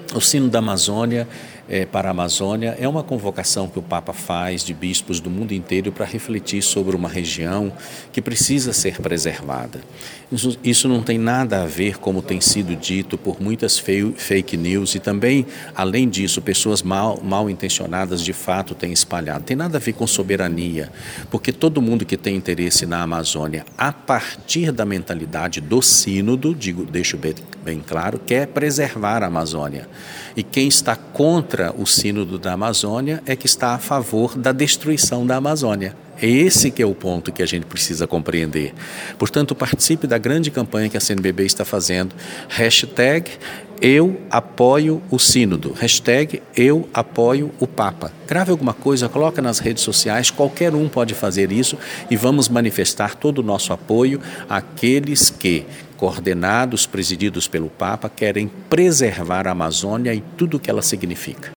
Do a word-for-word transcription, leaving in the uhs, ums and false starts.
O Sino da Amazônia, é, para a Amazônia, é uma convocação que o Papa faz de bispos do mundo inteiro para refletir sobre uma região que precisa ser preservada. Isso, isso não tem nada a ver, como tem sido dito por muitas fake news, e também, além disso, pessoas mal, mal intencionadas de fato têm espalhado. Tem nada a ver com soberania, porque todo mundo que tem interesse na Amazônia, a partir da mentalidade do sínodo, digo, deixo bem, bem claro, quer preservar a Amazônia. E quem está contra o sínodo da Amazônia é que está a favor da destruição da Amazônia. É esse que é o ponto que a gente precisa compreender. Portanto, participe da grande campanha que a C N B B está fazendo. Hashtag eu apoio o sínodo. Hashtag eu apoio o Papa. Grave alguma coisa, coloca nas redes sociais, qualquer um pode fazer isso e vamos manifestar todo o nosso apoio àqueles que, coordenados, presididos pelo Papa, querem preservar a Amazônia e tudo o que ela significa.